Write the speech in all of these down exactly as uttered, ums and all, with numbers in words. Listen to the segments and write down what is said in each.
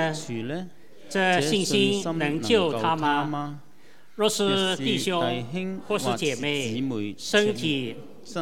呢？這信心能救他嗎？若是弟兄或是姐妹身體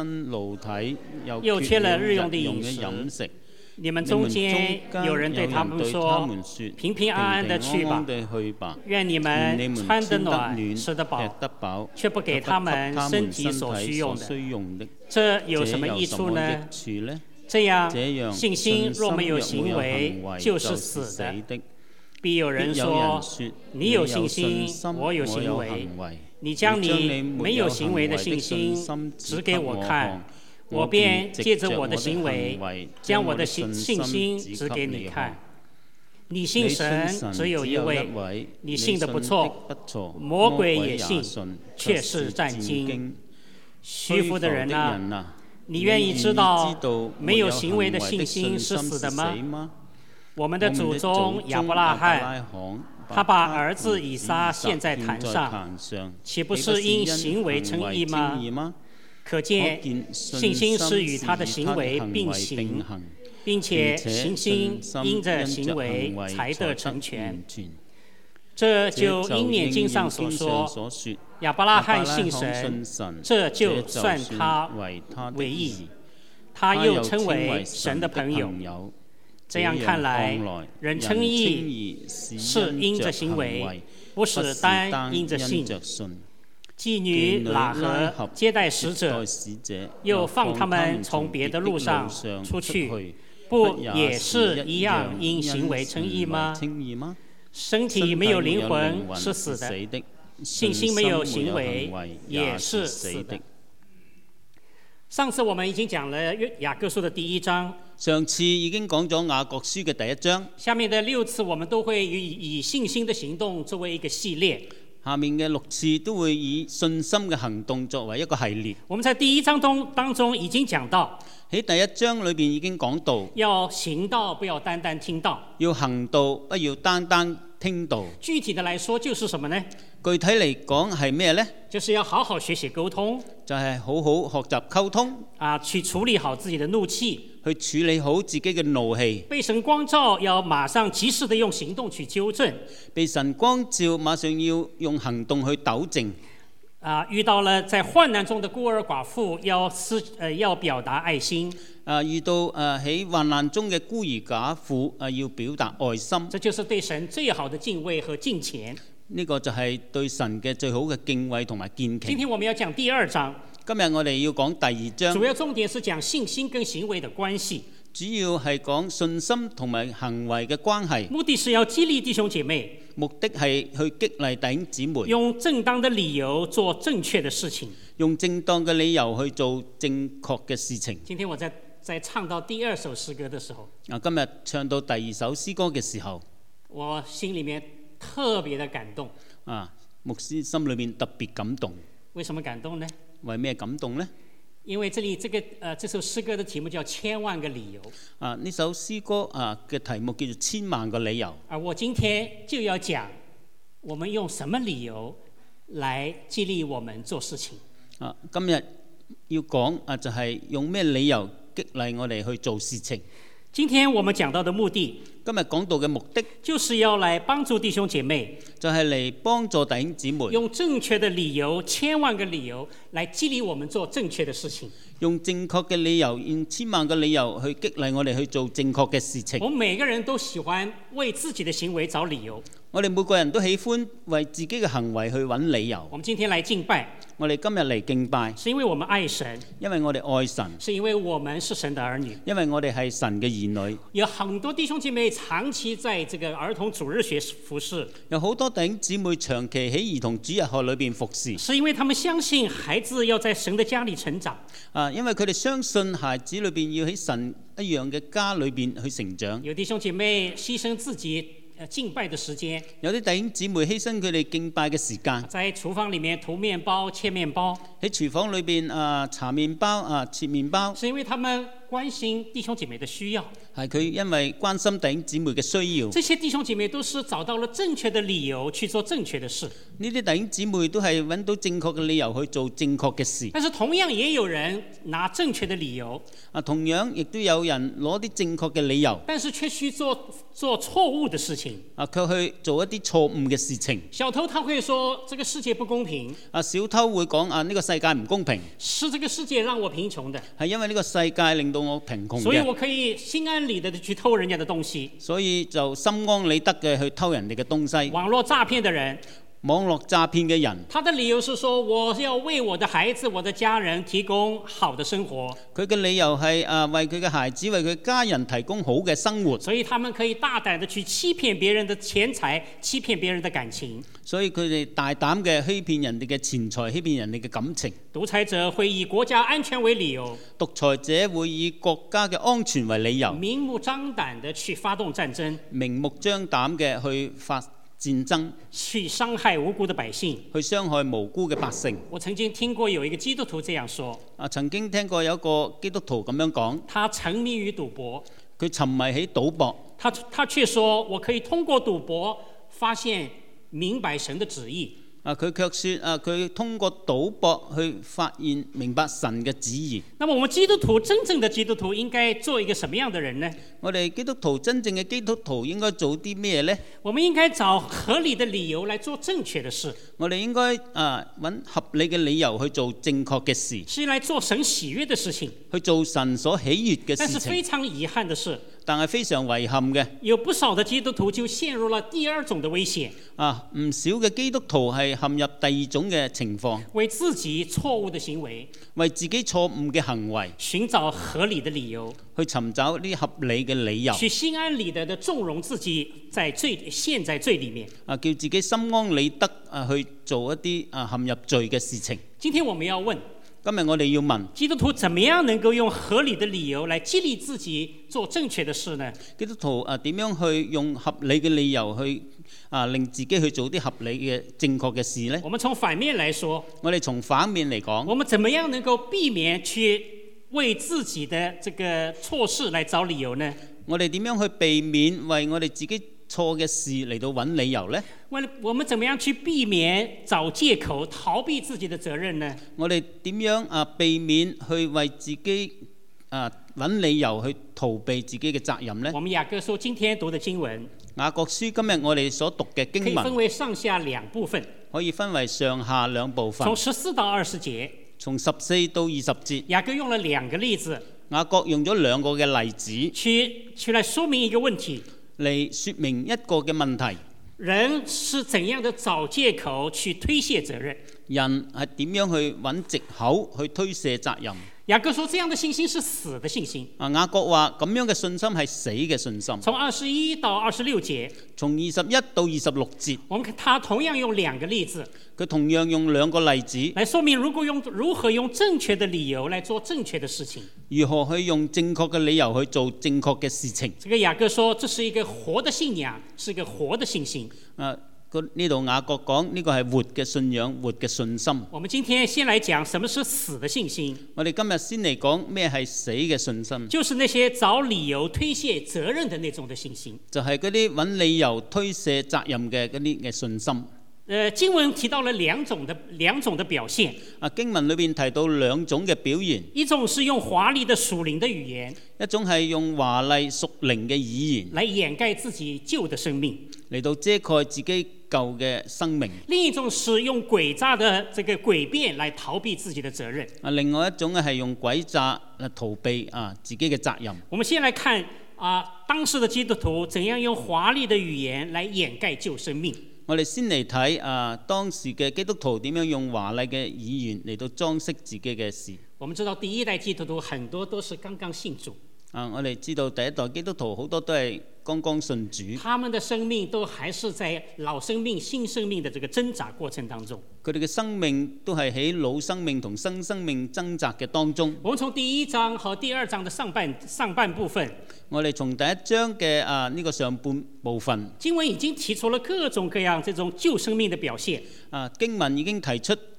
又缺了日用的飲食，你們中間有人對他們說：平平安安的去吧，願你們穿得暖，吃得飽，卻不給他們身體所需用的，這有什麼益處呢？這樣信心若沒有行為，就是死的。必有人說：你有信心，我有行為。你將你沒有行為的信心指給我看，我便借着我的行為，將我的信信心指給你看。你信神只有一位，你信得不錯，魔鬼也信，卻是戰驚。虛浮的人啊，你願意知道沒有行為的信心是死的嗎？我們的祖宗亞伯拉罕，他把兒子以撒獻在壇上，豈不是因行為稱義嗎？可見信心是與他的行為並行，並且信心因着行為才得成全。這就因念經上所說，亞伯拉罕信神，這就算他為義，他又稱為神的朋友。這樣看來，人稱義是因着行為，不是單因着信。妓女喇合接待使者，又放他們從別的路上出去，不也是一樣因行為稱義嗎？身體沒有靈魂是死的，信心沒有行為也是死的。上次我們已經講了雅各書的第一章， 上次已經講咗雅各書嘅第一章。 下面的六次我們都會以以信心的行動作為一個系列。 下面嘅六次都會以信心嘅行動作為一個系列。 我們在第一章中當中已經講到， 喺第一章裏邊已經講到， 要行道，不要單單聽道； 要行道，不要單單聽道。 具體的來說，就是什麼呢？ 具體嚟講係咩呢？ 就是要好好學習溝通， 就係、是、好好學習溝通啊，去處理好自己的怒氣， 去處理好自己嘅怒氣。 被神光照，要馬上及時的用行動去糾正。 被神光照，馬上要用行動去糾正。 啊，遇到了在患難中的孤兒寡婦，要思呃要表達愛心。 啊，遇到誒喺、呃、患難中嘅孤兒寡婦，啊要表達愛心。 這就是對神最好的敬畏和敬虔。 呢、這個就係對神嘅最好嘅敬畏同埋敬虔。 今天我們要講第二章。 今日我哋要講第二章。 主要重點是講信心跟行為的關係。 主要係講信心同埋行為嘅關係。 目的是要激勵弟兄姐妹。 目的係去激勵弟兄姊妹。 用正當的理由做正確的事情。 用正當嘅理由去做正確嘅事情。 今天我在在唱到第二首詩歌的時候。 啊，今日唱到第二首詩歌嘅時候， 我心裡面特別的感動。 啊，牧師心裏面特別感動。 為什麼感動呢？ 為咩感動呢？ 因為這裡這個呃這首詩歌的題目叫千萬個理由。 啊，呢首詩歌啊嘅題目叫做千萬個理由。 啊，我今天就要講，我們用什麼理由來激勵我們做事情。 啊，今日要講啊就係用咩理由激勵我哋去做事情。 今天我們講到的目的， 今日講到嘅目的， 就是要來幫助弟兄姐妹， 就係嚟幫助弟兄姊妹， 用正確的理由，千萬個理由，來激勵我們做正確的事情。 用正確嘅理由，用千萬個理由去激勵我哋去做正確嘅事情。 我們每個人都喜歡為自己的行為找理由。 我哋每個人都喜歡為自己嘅行為去揾理由。 我們今天來敬拜， 我哋今日嚟敬拜， 是因為我們愛神， 因為我哋愛神， 是因為我們是神的兒女， 因為我哋係神嘅兒女。 有很多弟兄姐妹長期在這個兒童主日學服侍， 有好多弟兄姊妹長期喺兒童主日學裏邊服侍， 是因為他們相信孩子要在神的家裏成長。 啊，因為佢哋相信孩子裏邊要喺神一樣嘅家裏邊去成長。 有弟兄姐妹犧牲自己敬拜的時間， 有啲弟兄姊妹犧牲佢哋敬拜嘅時間， 在廚房裡面塗麵包、切麵包， 喺廚房裏邊啊搽麵包啊切麵包， 是因為他們關心弟兄姐妹的需要。 係佢因為關心弟兄姊妹嘅需要。 這些弟兄姐妹都是找到了正確的理由去做正確的事。 呢啲弟兄姊妹都係揾到正確嘅理由去做正確嘅事。 但是同樣也有人拿正確的理由。 啊，同樣亦都有人攞啲正確嘅理由， 但是卻去做做錯誤的事情。 啊，卻去做一啲錯誤嘅事情。 小偷他會說：這個世界不公平。 啊，小偷會講啊，呢個世界唔公平。 是這個世界讓我貧窮的。 係因為呢個世界令到我貧窮嘅。 所以我可以心安理得的去偷人家的東西。 所以就心安理得嘅去偷人哋嘅東西。 網絡詐騙的人。 網絡詐騙嘅人， 他的理由是說，我要為我的孩子、我的家人提供好的生活。 佢嘅理由係啊，為佢嘅孩子、為佢家人提供好嘅生活。 所以他們可以大膽的去欺騙別人的錢財，欺騙別人的感情。 所以佢哋大膽嘅欺騙人哋嘅錢財，欺騙人哋嘅感情。 獨裁者會以國家安全為理由。 獨裁者會以國家嘅安全為理由， 明目張膽的去發動戰爭。 明目張膽嘅去發戰爭， 去傷害無辜的百姓， 去傷害無辜嘅百姓。 我曾經聽過有一個基督徒這樣說， 啊，曾經聽過有一個基督徒咁樣講， 他沉迷於賭博， 佢沉迷喺賭博， 他他卻說我可以通過賭博發現明白神的旨意。 啊！佢卻說啊，佢通過賭博去發現明白神嘅旨意。 那麼我們基督徒真正的基督徒應該做一個什麼樣的人呢？ 我哋基督徒真正嘅基督徒應該做啲咩呢？ 我們應該找合理的理由來做正確的事。 我哋應該啊揾合理嘅理由去做正確嘅事， 是來做神喜悅的事情， 去做神所喜悅嘅事情。 但是非常遺憾的是， 但係非常遺憾嘅， 有不少的基督徒就陷入了第二種的危險。 啊，唔少嘅基督徒係陷入第二種嘅情況， 為自己錯誤的行為， 為自己錯誤嘅行為尋找合理的理由， 去尋找啲合理嘅理由， 去心安理得的縱容自己在罪陷在罪裡面。 啊，叫自己心安理得啊去做一啲啊陷入罪嘅事情。 今天我們要問， 今日我哋要問基督徒怎麼樣能夠用合理的理由來激勵自己做正確的事呢？ 基督徒啊點樣去用合理嘅理由去啊令自己去做啲合理嘅正確嘅事呢？ 我們從反面來說， 我哋從反面嚟講， 我們怎麼樣能夠避免去為自己的這個錯事來找理由呢？ 我哋點樣去避免為我哋自己錯嘅事嚟到揾理由呢？ 我我們怎麼樣去避免找借口逃避自己的責任呢？我哋點樣啊避免去為自己啊揾理由去逃避自己嘅責任呢？ 我們雅各書今天讀的經文， 雅各書今日我哋所讀嘅經文， 可以分為上下兩部分， 可以分為上下兩部分， 從十四到二十節， 從十四到二十節。 雅各用了兩個例子， 雅各用咗兩個嘅例子， 去去來說明一個問題， 嚟說明一個嘅問題。 人是怎樣的找借口去推卸責任？ 人係點樣去揾藉口去推卸責任？ 雅各說：這樣的信心是死的信心。 啊，雅各話咁樣嘅信心係死嘅信心。 從二十一到二十六節， 從二十一到二十六節， 我們看他同樣用兩個例子， 佢同樣用兩個例子來說明如果用如何用正確的理由來做正確的事情。 如何去用正確嘅理由去做正確嘅事情？ 這個雅各說，這是一個活的信仰，是一個活的信心。 啊，呢度雅各講呢個係活嘅信仰，活嘅信心。 我們今天先來講什麼是死的信心。 我哋今日先嚟講咩係死嘅信心， 就是那些找理由推卸責任的那種的信心。 就係嗰啲揾理由推卸責任嘅嗰啲嘅信心。 呃，經文提到了兩種的兩種的表現。 啊，經文裏邊提到兩種嘅表現， 一種是用華麗的屬靈的語言， 一種係用華麗屬靈嘅語言來掩蓋自己舊的生命， 嚟到遮蓋自己舊嘅生命。 另一種是用詭詐的這個詭辯來逃避自己的責任。 啊，另外一種係用詭詐嚟逃避啊自己嘅責任。 我們先來看啊，當時的基督徒怎樣用華麗的語言來掩蓋舊生命。 我哋先嚟睇啊，當時嘅基督徒點樣用華麗嘅語言嚟到裝飾自己嘅事。 我們知道第一代基督徒很多都是剛剛信主。 啊，我哋知道第一代基督徒好多都係剛剛信主。 他們的生命都還是在老生命、新生命的這個掙扎過程當中。 佢哋嘅生命都係喺老生命同新生命掙扎嘅當中。 我們從第一章和第二章的上半上半部分， 我哋從第一章嘅啊呢個上半部分， 經文已經提出了各種各樣這種舊生命的表現。 啊，經文已經提出各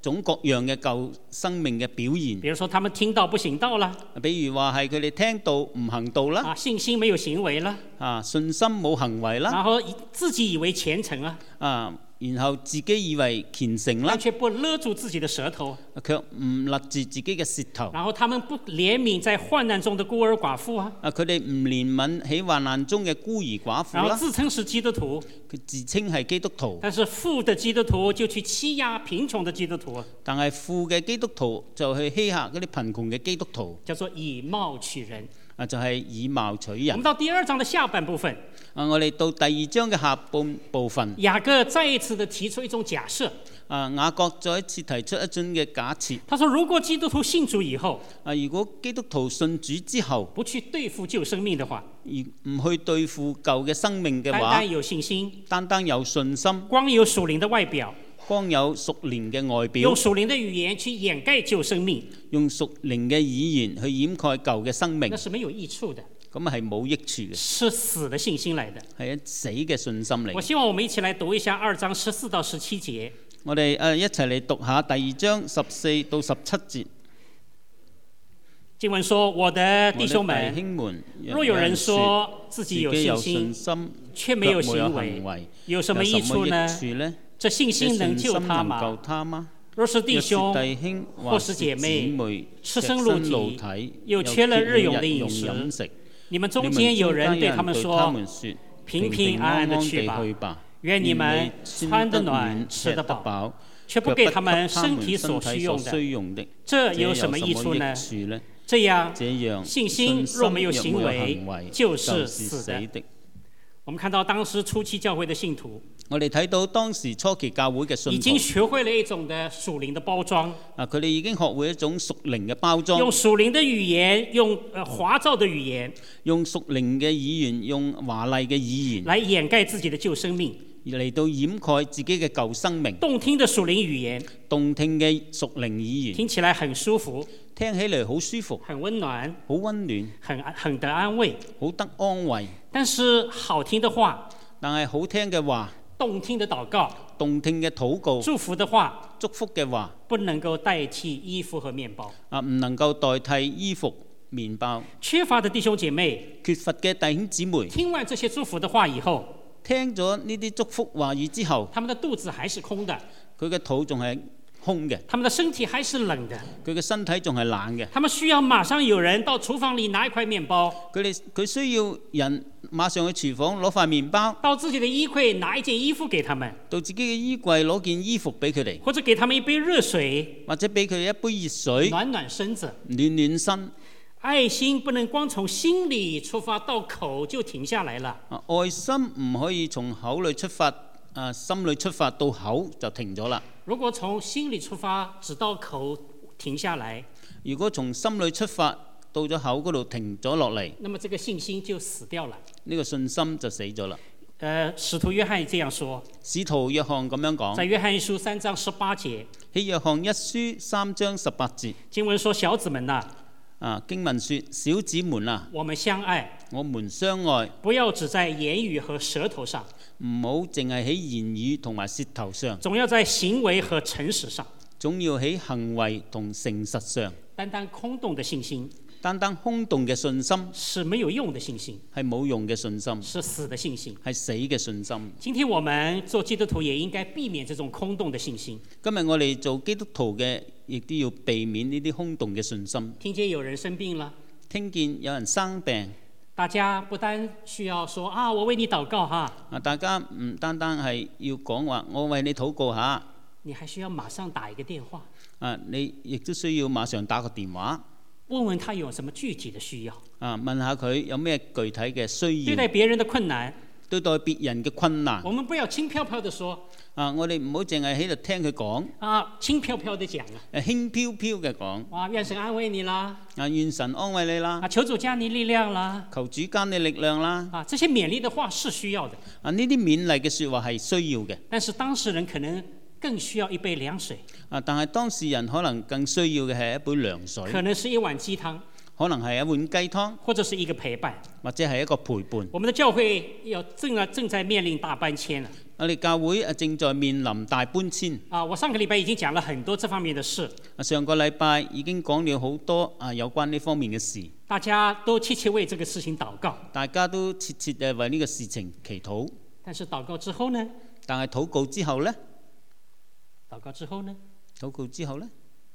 種各樣嘅舊生命嘅表現。 比如說，他們聽道不行道啦。 比如話係佢哋聽道唔行道啦。 啊，信心沒有行為啦。 啊，信心冇行為啦。 然後自己以為虔誠啦。 啊。然後自己以為虔誠啦， 但卻不勒住自己的舌頭， 卻唔勒住自己嘅舌頭。 然後他們不憐憫在患難中的孤兒寡婦啊， 啊，佢哋唔憐憫喺患難中嘅孤兒寡婦啦。 然後自稱是基督徒， 佢自稱係基督徒， 但是富的基督徒就去欺壓貧窮的基督徒啊。 但係富嘅基督徒就去欺壓嗰啲貧窮嘅基督徒， 叫做以貌取人。 啊，就係、是、以貌取人。 我們到第二章的下半部分。 啊，我哋到第二章嘅下半部分。 雅各再一次的提出一種假設。 啊，雅各再一次提出一種嘅假設。 他說：如果基督徒信主以後， 啊，如果基督徒信主之後， 不去對付舊生命的話， 而唔去對付舊嘅生命嘅話， 單單有信心， 單單有信心， 光有屬靈的外表。 光有屬靈嘅外表， 用屬靈的語言去掩蓋舊生命， 用屬靈嘅語言去掩蓋舊嘅生命， 那是沒有益處的。 咁係冇益處嘅， 是死的信心來的， 係一死嘅信心嚟。 我希望我們一起來讀一下二章十四到十七節。 我哋誒一齊嚟讀下第二章十四到十七節。 經文說：我的弟兄們， 弟兄們， 若有人說自己有信心，卻沒有行為，有什麼益處呢？這信心能救他嗎？若是弟兄或是姐妹赤身露體，又缺了日用的飲食，你們中間有人對他們說：平平安安的去吧，願你們穿得暖，吃得飽，卻不給他們身體所需用的，這有什麼益處呢？這樣，信心若沒有行為，就是死的。我們看到當時初期教會的信徒， 我哋睇到當時初期教會嘅信徒已經學會了一種的屬靈的包裝。 啊，佢哋已經學會一種屬靈嘅包裝， 用屬靈的語言，用呃華麗的語言， 用屬靈嘅語言，用華麗嘅語言， 來掩蓋自己的舊生命， 嚟到掩蓋自己嘅舊生命。 動聽的屬靈語言， 動聽嘅屬靈語言， 聽起來很舒服， 聽起嚟好舒服， 很溫暖， 好溫暖， 很很得安慰， 好得安慰。 但是好聽的話， 但係好聽嘅話， 動聽的禱告， 動聽嘅禱告， 祝福的話， 祝福嘅話， 不能夠代替衣服和麵包。 啊，唔能夠代替衣服、麵包。 缺乏的弟兄姐妹， 缺乏嘅弟兄姊妹， 聽完這些祝福的話以後， 聽咗呢啲祝福話語之後， 他們的肚子還是空的， 佢嘅肚仲係空嘅， 他們的身體還是冷的， 佢嘅身體仲係冷嘅， 他們需要馬上有人到廚房裏拿一塊麵包， 佢哋佢需要人馬上去廚房攞塊麵包， 到自己的衣櫃拿一件衣服給他們， 到自己嘅衣櫃攞件衣服俾佢哋， 或者給他們一杯熱水， 或者俾佢一杯熱水， 暖暖身子， 暖暖身。 愛心不能光從心裏出發到口就停下來了。 啊，愛心唔可以從口裏出發，啊，心裏出發到口就停咗啦。 如果從心裏出發，只到口停下來， 如果從心裏出發到咗口嗰度停咗落嚟， 那麼這個信心就死掉了。 呢個信心就死咗啦。 呃，使徒約翰這樣說。 使徒約翰咁樣講。 在約翰一書三章十八節。 喺約翰一書三章十八節。 經文說：小子們啊。 啊，經文說：小子們啊， 我們相愛， 我們相愛， 不要只在言語和舌頭上， 唔好淨係喺言語同埋舌頭上， 總要在行為和誠實上， 總要喺行為同誠實上。 單單空洞的信心， 單單空洞嘅信心是沒有用的信心， 係冇用嘅信心， 是死的信心， 係死嘅信心。 今天我們做基督徒也應該避免這種空洞的信心。 今日我哋做基督徒嘅，亦都要避免呢啲空洞嘅信心。 聽見有人生病了， 聽見有人生病， 大家不單需要說啊，我為你禱告哈。 啊，大家唔單單係要講話，我為你禱告下。 你還需要馬上打一個電話。 啊，你亦都需要馬上打個電話， 問問他有什麼具體的需要。 啊，問下佢有咩具體嘅需要。 對待別人的困難， 對待別人嘅困難， 我們不要輕飄飄地說。 啊，我哋唔好淨係喺度聽佢講。 啊，輕飄飄地講啊。 誒，輕飄飄嘅講。 哇，願神安慰你啦。 啊，願神安慰你啦。 啊，求主加你力量啦。 求主加你力量啦。 啊，這些勉勵的話是需要的。 啊，呢啲勉勵嘅説話係需要嘅。 但是當事人可能更需要一杯涼水。 啊，但係當事人可能更需要嘅係一杯涼水。 可能是一碗雞湯。 可能係一碗雞湯， 或者是一個陪伴， 或者係一個陪伴。 我們的教會要正啊正在面臨大搬遷啊！ 我哋教會啊正在面臨大搬遷。 啊，我上個禮拜已經講了很多這方面的事。 啊，上個禮拜已經講了好多啊有關呢方面嘅事。 大家都切切為這個事情禱告。 大家都切切誒為呢個事情祈禱。 但是禱告之後呢？ 但係禱告之後呢？ 禱告之後呢？ 禱告之後呢？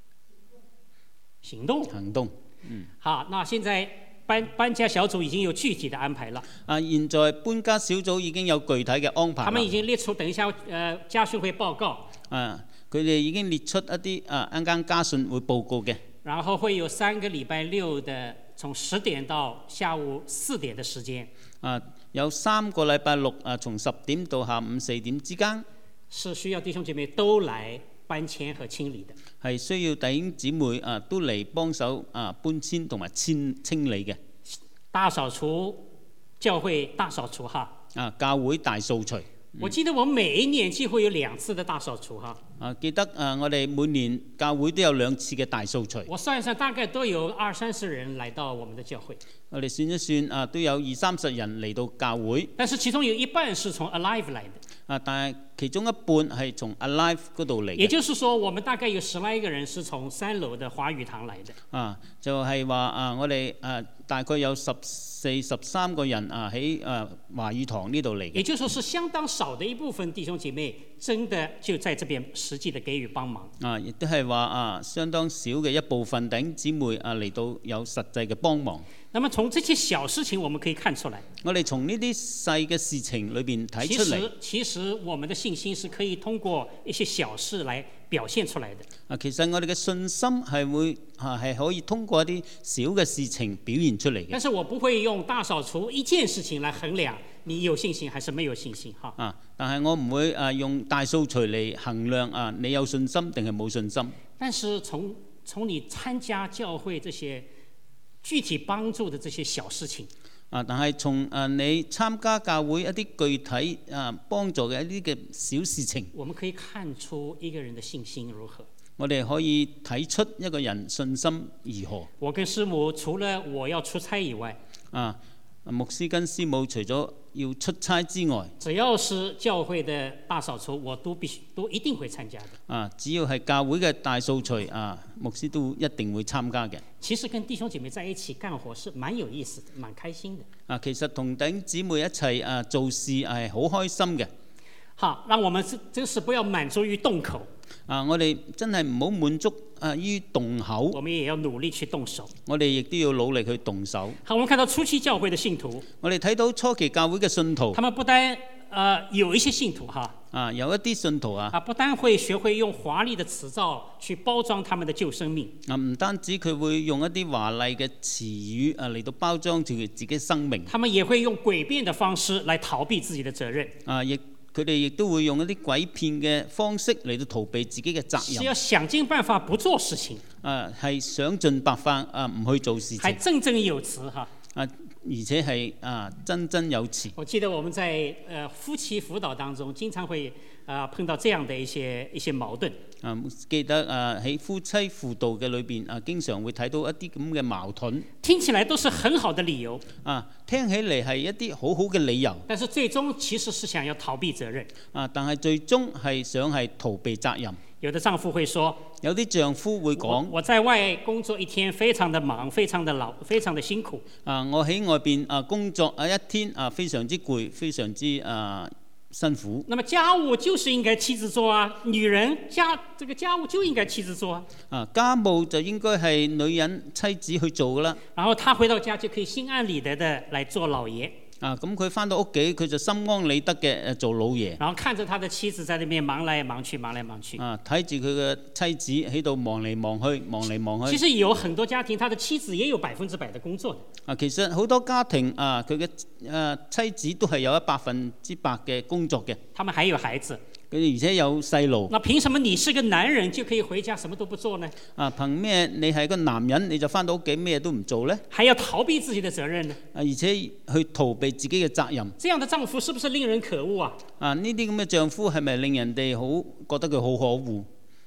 行動。 行動。嗯。好， 那現在搬搬家小組已經有具體的安排了。 啊，現在搬家小組已經有具體嘅安排。 他們已經列出，等一下，呃，家訓會報告。 啊，佢哋已經列出一啲啊一間家訓會報告嘅。 然後會有三個禮拜六的，從十點到下午四點的時間。啊， 有三個禮拜六啊，從十點到下午四點之間。 是需要弟兄姐妹都來搬遷和清理的。 係需要弟兄姊妹啊都嚟幫手啊搬遷同埋清清理嘅。 大掃除，教會大掃除哈。 啊，教會大掃除。嗯、 我記得我每一年幾乎有兩次的大掃除哈。 啊，記得啊，我哋每年教會都有兩次嘅大掃除。 我算一算，大概都有二三十人來到我們的教會。 我哋算一算啊，都有二三十人嚟到教會。 但是其中有一半是從 Alive 來的。 啊，但係其中一半係從 Alive 嗰度嚟。 也就是說，我們大概有十來個人是從三樓的華語堂來的。 啊，就係話啊，我哋啊大概有十四十三個人啊喺啊華語堂呢度嚟嘅。 也就是說，是相當少的一部分弟兄姐妹，真的就在這邊實際的給予幫忙。 啊，亦都係話啊，相當少嘅一部分弟兄姊妹啊嚟到有實際嘅幫忙。 那麼從這些小事情，我們可以看出來。 我哋從呢啲細嘅事情裏邊睇出嚟。 其實，其實我們的信心是可以通過一些小事來表現出來的。 啊，其實我哋嘅信心係會啊係可以通過一啲小嘅事情表現出嚟嘅。 但是我不會用大掃除一件事情來衡量你有信心還是沒有信心哈。 啊，但係我唔會啊用大掃除嚟衡量啊你有信心定係冇信心。 但是從從你參加教會這些具體幫助的這些小事情， 啊，但係從啊你參加教會一啲具體啊幫助嘅一啲嘅小事情， 我們可以看出一個人的信心如何。 我哋可以睇出一個人信心如何。 我跟師母除了我要出差以外， 啊，牧師跟師母除咗要出差之外， 只要是教會的大掃除，我都必須都一定會參加的。 啊，只要係教會嘅大掃除啊，牧師都一定會參加嘅。 其實跟弟兄姐妹在一起幹活是蠻有意思的，蠻開心的。 啊，其實同弟兄姊妹一齊啊做事係好開心嘅。 好，讓我們真是不要滿足於動口。 啊，我哋真係唔好滿足啊於動口。 我們也要努力去動手。 我哋亦都要努力去動手。 好，我們看到初期教會的信徒。 我哋睇到初期教會嘅信徒。 他們不單呃有一些信徒哈。 啊，有一啲信徒啊。 啊，不單會學會用華麗的詞藻去包裝他們的舊生命。 啊，唔單止佢會用一啲華麗嘅詞語啊嚟到包裝住佢自己生命。 他們也會用詭辯的方式來逃避自己的責任。 啊，亦。佢哋亦都會用一啲詭騙嘅方式嚟到逃避自己嘅責任。 是要想盡辦法不做事情。 啊，係想盡辦法啊，唔去做事情。 係振振有詞哈。 啊，而且係啊，真真有詞。 我記得我們在呃夫妻輔導當中，經常會啊碰到這樣的一些一些矛盾。 啊，記得啊喺夫妻輔導嘅裏邊啊，經常會睇到一啲咁嘅矛盾。 聽起來都是很好的理由。 啊，聽起嚟係一啲好好嘅理由。 但是最終其實是想要逃避責任。啊， 但係最終係想係逃避責任。 有的丈夫會說， 有啲丈夫會講， 我，我在外工作一天，非常的忙，非常的勞，非常的辛苦。 啊，我喺外邊啊工作啊一天啊，非常之攰，非常之啊辛苦。 那麼家務就是應該妻子做啊，女人家這個家務就應該妻子做啊。 啊，家務就應該係女人妻子去做噶啦。 然後他回到家就可以心安理得的來做老爺。 啊，咁佢返到屋企，佢就心安理得嘅誒做老爺。 然後看着他的妻子在那邊忙來忙去，忙來忙去。 啊，睇住佢嘅妻子喺度忙嚟忙去，忙嚟忙去。 其實有很多家庭，他的妻子也有百分之百的工作的。 啊，其實好多家庭啊，佢嘅誒妻子都係有一百分之百嘅工作嘅。 他們還有孩子。 佢而且有細路。 那憑什麼你是個男人就可以回家什麼都不做呢？ 啊，憑咩你係個男人你就返到屋企咩都唔做呢？ 還要逃避自己的責任呢？ 啊，而且去逃避自己嘅責任。 這樣的丈夫是不是令人可惡啊？ 啊，呢啲咁嘅丈夫係咪令人哋好覺得佢好可惡？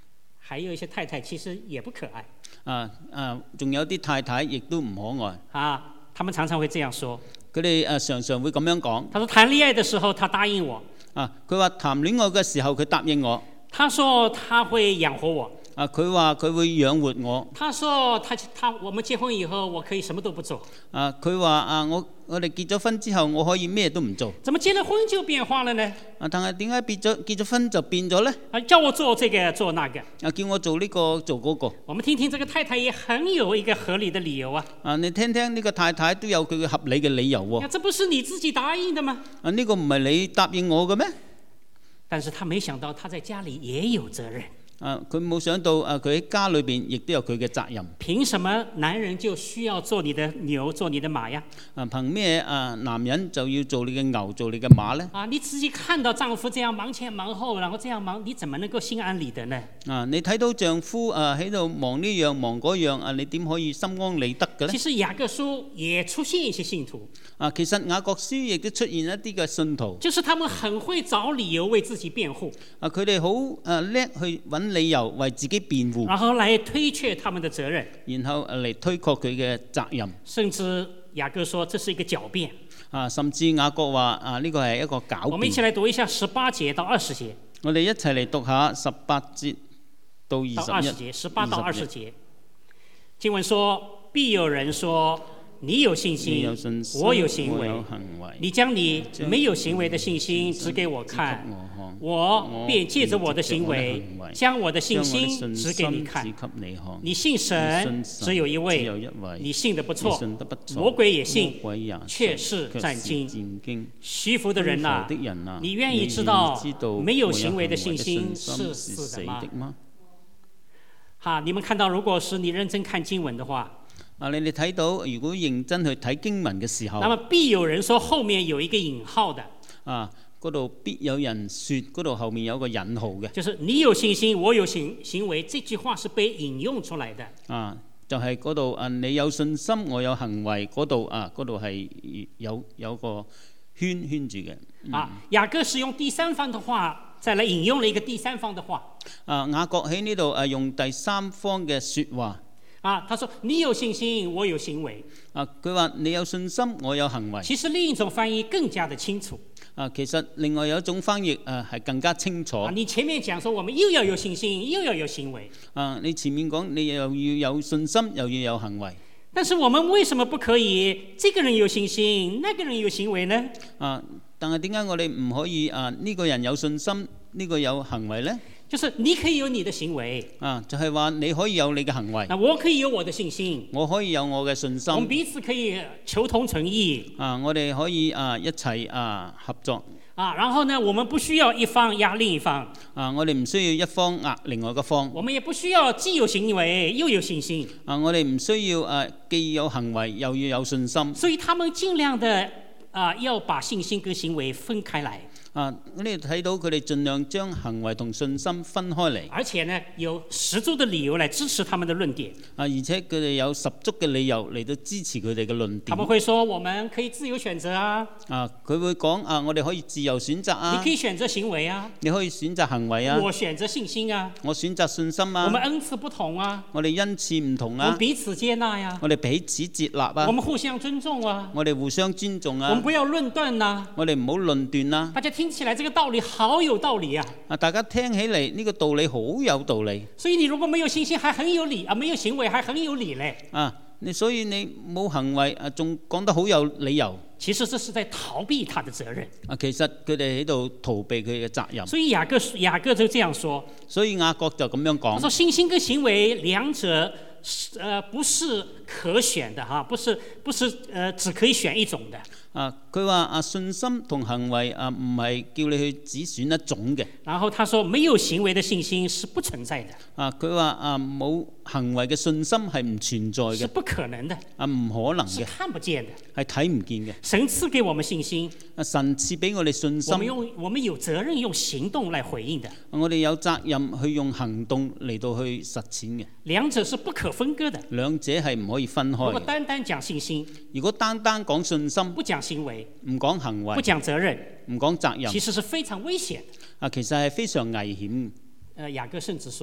還有一些太太其實也不可愛。 啊啊，仲有啲太太亦都唔可愛。 啊，他們常常會這樣說。 佢哋誒常常會咁樣講。 他說談戀愛的時候，他答應我。 啊，佢話談戀愛嘅時候，佢答應我。 他說他會養活我。 啊，佢話佢會養活我。 他說他他我們結婚以後，我可以什麼都不做。 啊，佢話啊，我我哋結咗婚之後，我可以咩都唔做。 怎麼結了婚就變化了呢？ 啊，但係點解結咗結咗婚就變咗呢？ 啊，叫我做這個做那個。 啊，叫我做呢個做嗰個。 我們聽聽這個太太也很有一個合理的理由啊。 啊，你聽聽呢個太太都有佢嘅合理嘅理由喎。 啊，這不是你自己答應的嗎？ 啊，呢個唔係你答應我嘅咩？ 但是他沒想到他在家裏也有責任。 啊！佢冇想到啊！佢喺家裏邊亦都有佢嘅責任。 憑什麼男人就需要做你的牛，做你的馬呀？ 啊！憑咩啊？男人就要做你嘅牛，做你嘅馬呢？ 啊！你自己看到丈夫這樣忙前忙後，然後這樣忙，你怎麼能夠心安理得呢？ 啊！你睇到丈夫啊喺度忙呢樣忙嗰樣啊，你點可以心安理得嘅呢？ 其實雅各書也出現一些信徒。 啊！其實雅各書亦都出現一啲嘅信徒。 就是他們很會找理由為自己辯護。 啊！佢哋好誒叻去揾理由為自己辯護， 然後來推卻他們的責任， 然後嚟推確佢嘅責任。 甚至雅各說這是一個狡辯。 啊！甚至雅各話啊，呢個係一個狡辯。 我們一起來讀一下十八節到二十節。 我哋一齊嚟讀下十八節到二十一。 到二十節，十八到二十節。經文說：必有人說，你有信心， 有信心我有行為。 有行為你將你沒有行為的信心指給我看，我便借着我的行為，將我的信心指給你看。你信神只有一位，你信得不錯，魔鬼也信，卻是戰驚。虛浮的人吶，你願意知道沒有行為的信心是死的嗎？好，你們看到，如果是你認真看經文的話， 啊！你哋睇到，如果認真去睇經文嘅時候， 那麼必有人說後面有一個引號的。 啊，嗰度必有人說，嗰度後面有個引號嘅。 就是你有信心，我有行行為，這句話是被引用出來的。 啊，就係嗰度啊，你有信心，我有行為，嗰度啊，嗰度係有有個圈圈住嘅。嗯、啊， 雅各是用第三方的話，再來引用了一個第三方的話。 啊，雅各喺呢度啊，用第三方嘅説話。 啊，他說你有信心，我有行為。 啊，佢話你有信心，我有行為。 其實另一種翻譯更加的清楚。 啊，其實另外有一種翻譯誒係更加清楚。 啊，你前面講說我們又要有信心，又要有行為。 啊，你前面講你又要有信心，又要有行為。 但是我們為什麼不可以？這個人有信心，那個人有行為呢？ 啊，但係點解我哋唔可以啊？呢個人有信心，呢個有行為呢？ 就是你可以有你的行為， 啊，就係話你可以有你嘅行為。 啊，我可以有我的信心， 我可以有我嘅信心。 我們彼此可以求同存異。 啊，我哋可以啊一齊啊合作。 啊，然後呢，我們不需要一方壓另一方。 啊，我哋唔需要一方壓另外一個方。 我們也不需要既有行為又有信心。 啊，我哋唔需要誒既有行為又要有信心。 所以他們盡量的啊要把信心跟行為分開來。 啊！你睇到佢哋盡量將行為同信心分開嚟， 而且呢有十足的理由嚟支持他們的論點。 啊！而且佢哋有十足嘅理由嚟到支持佢哋嘅論點。 他們會說：我們可以自由選擇啊！ 啊！佢會講啊，我哋可以自由選擇啊！ 你可以選擇行為啊！ 你可以選擇行為啊！ 我選擇信心啊！ 我選擇信心啊！ 我們恩賜不同啊！ 我哋恩賜唔同啊！ 我們彼此接納呀！ 我哋彼此接納啊！ 我們互相尊重啊！ 我哋互相尊重啊！ 我們不要論斷啊！ 我哋唔好論斷啊！ 大家聽起來這個道理好有道理啊！ 啊，大家聽起嚟呢個道理好有道理。 所以你如果沒有信心，還很有理啊；沒有行為，還很有理嘞。 啊，你所以你冇行為啊，仲講得好有理由。 其實這是在逃避他的責任。 啊，其實佢哋喺度逃避佢嘅責任。 所以雅各雅各就這樣說。 所以雅各就咁樣講。 他說信心跟行為兩者，呃，不是可選的哈，不是不是呃，只可以選一種的。 啊，佢話啊，信心同行為啊，唔係叫你去只選一種嘅。 然後他說，沒有行為的信心是不存在的。 啊，佢話啊，冇行為嘅信心係唔存在嘅。 是不可能的。 啊，唔可能嘅。 是看不見的。 係睇唔見嘅。 神賜給我們信心。 啊，神賜俾我哋信心。 我們用我們有責任用行動來回應的。 我哋有責任去用行動嚟到去實踐嘅。 兩者是不可分割的。 兩者係唔可以分開嘅。 如果單單講信心， 如果單單講信心， 不講行為， 唔講行為， 不講責任， 唔講責任， 其實是非常危險的。 啊，其實係非常危險。 呃，雅各甚至說，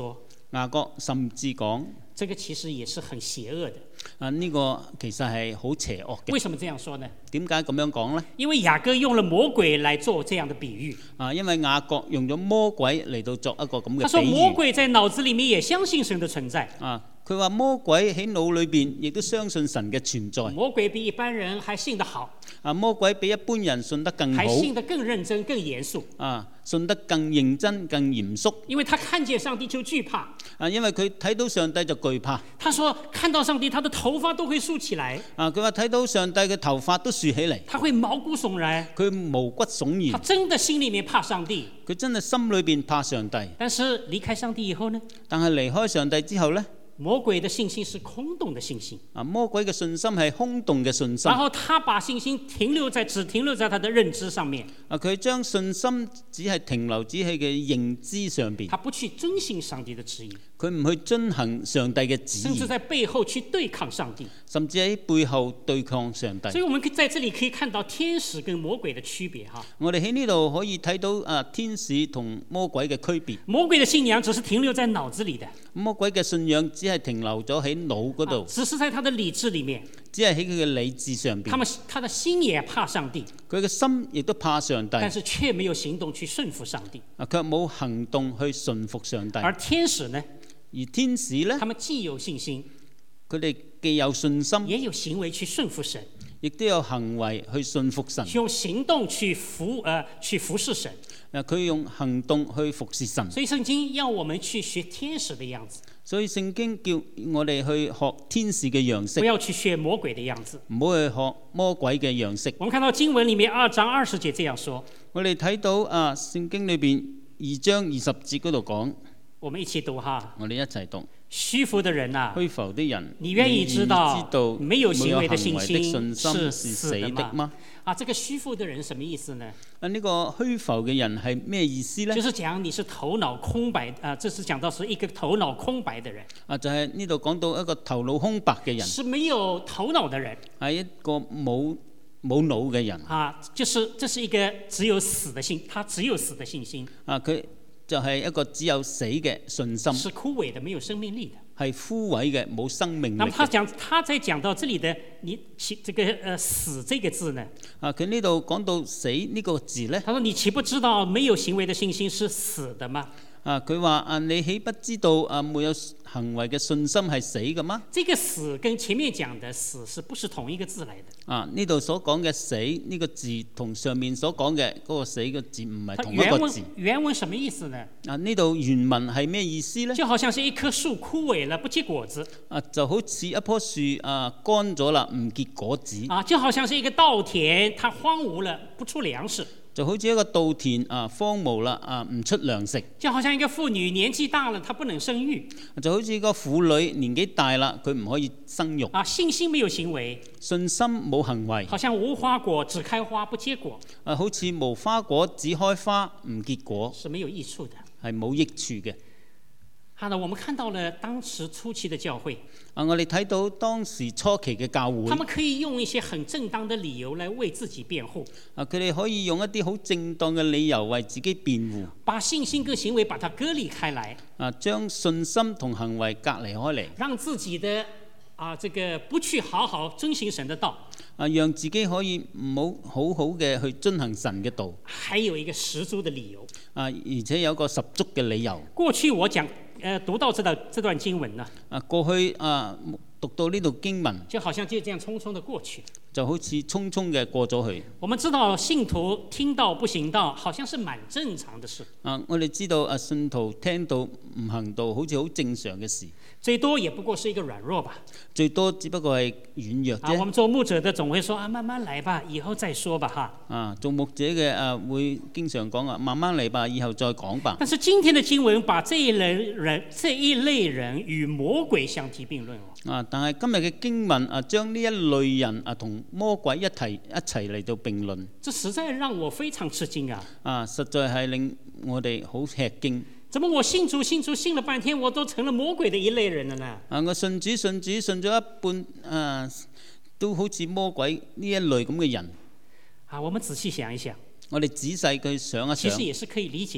雅各甚至講， 這個其實也是很邪惡的。 啊，呢、這個其實係好邪惡嘅。 為什麼這樣說呢？ 點解咁樣講呢？ 因為雅各用了魔鬼來做這樣的比喻。 啊，因為雅各用咗魔鬼嚟到作一個咁嘅比喻。 他說魔鬼在腦子裡面也相信神的存在。 啊，佢話魔鬼喺腦裏邊亦都相信神嘅存在。 魔鬼比一般人還信得好。 啊，魔鬼比一般人信得更好。 還信得更認真、更嚴肅。 啊，信得更認真、更嚴肅。 因為他看見上帝就懼怕。 啊，因為佢睇到上帝就懼怕。 他說看到上帝，他的頭髮都會豎起來。 啊，佢話睇到上帝嘅頭髮都豎起嚟。 他會毛骨悚然。 佢毛骨悚然。 他真的心裡面怕上帝。 佢真係心裏邊怕上帝。 但是離開上帝以後呢？ 但係離開上帝之後呢？ 魔鬼的信心是空洞的信心。 啊，魔鬼嘅信心係空洞嘅信心。 然後他把信心停留在只停留在他的認知上面。 啊，佢將信心只係停留只係嘅認知上邊。 他不去遵行上帝的旨意。 佢唔去遵行上帝嘅旨意。 甚至在背後去對抗上帝。 甚至喺背後對抗上帝。 所以我們在這裡可以看到天使跟魔鬼的區別哈。 我哋喺呢度可以睇到啊，天使同魔鬼嘅區別。 魔鬼嘅信仰只是停留在腦子裡的。 魔鬼嘅信仰只係停留咗喺腦嗰度。 只是在他的理智裡面。 只係喺佢嘅理智上邊。 他們他的心也怕上帝。 佢嘅心亦都怕上帝。 但是卻沒有行動去順服上帝。 啊，卻冇行動去順服上帝。 而天使呢？ 而天使呢？ 他們既有信心， 佢哋既有信心， 也有行為去順服神， 亦都有行為去順服神， 用行動去服呃去服侍神。 啊，佢用行動去服侍神。 所以聖經要我們去學天使的樣子。 所以聖經叫我哋去學天使嘅樣式， 不要去學魔鬼的樣子。 唔好去學魔鬼嘅樣式。 我們看到經文裡面二章二十節這樣說。 我哋睇到啊，聖經裏邊二章二十節嗰度講。 我們一起讀哈。 我哋一齊讀。 虛浮的人啊， 虛浮的人， 你願意知道沒有行為的信心是死的嗎？啊，這個虛浮的人什麼意思呢？ 啊，呢個虛浮嘅人係咩意思呢？ 就是講你是頭腦空白，啊，這是講到是一個頭腦空白的人。啊， 就係呢度講到一個頭腦空白嘅人。 是沒有頭腦的人。係一個冇冇腦嘅人。 啊，就是這是一個只有死的信，他只有死的信心。 啊，佢。就係、是、一個只有死嘅信心， 是枯萎的，沒有生命力的， 係枯萎嘅，冇生命力。 那麼他講，他在講到這裡的，你這個呃死這個字呢？ 啊，佢呢度講到死呢個字呢？ 他說：你豈不知道沒有行為的信心是死的嗎？ 啊，佢話啊，你豈不知道啊，沒有行為嘅信心係死嘅嗎？ 這個死跟前面講的死是不是同一個字來的？ 啊，呢度所講嘅死呢個字同上面所講嘅嗰個死個字唔係同一個字。 原文原文什麼意思呢？ 啊，呢度原文係咩意思呢？ 就好像是一棵樹枯萎了，不結果子。 啊，就好似一棵樹啊乾咗啦，唔結果子。 啊，就好像是一個稻田，它荒蕪了，不出糧食。 就好似一個稻田啊，荒蕪啦啊，唔出糧食。 就好像一個婦女年紀大了，她不能生育。 就好似一個婦女年紀大啦，佢唔可以生育。 啊，信心沒有行為， 信心冇行為。 好像無花果只開花不結果。 啊，好似無花果只開花唔結果。 是沒有益處的。 係冇益處嘅。 好的，我們看到了當時初期的教會。 啊，我哋睇到當時初期嘅教會， 他們可以用一些很正當的理由來為自己辯護。 啊，佢哋可以用一啲好正當嘅理由為自己辯護。 把信心跟行為把它割離開來。 啊，將信心同行為隔離開嚟。 讓自己的啊，這個不去好好遵行神的道。 啊，讓自己可以唔好好好嘅去遵行神嘅道。 還有一個十足的理由。 啊，而且有個十足嘅理由。 過去我講。呃，讀到這段這段經文呢？ 啊，過去啊，讀到呢度經文， 就好像就這樣匆匆的過去， 就好似匆匆嘅過咗去。 我們知道信徒聽到不行道，好像是蠻正常的事。 啊，我哋知道啊，信徒聽到唔行道，好似好正常嘅事。 最多也不過是一個軟弱吧。 最多只不過係軟弱啫。 啊，我們做牧者的總會說啊，慢慢來吧，以後再說吧，哈。 啊，做牧者嘅啊會經常講啊，慢慢嚟吧，以後再講吧。 但是今天的經文把這一類人、這一類人與魔鬼相提並論哦。 啊，但係今日嘅經文啊，將呢一類人啊同魔鬼一齊一齊嚟到並論。 這實在讓我非常吃驚啊！ 啊，實在係令我哋好吃驚。 怎麼我信主信主信了半天，我都成了魔鬼的一類人了呢？ 啊，我信主信主信咗一半，啊，都好似魔鬼呢一類咁嘅人。 啊，我們仔細想一想。 我哋仔細去想一想。 其實也是可以理解。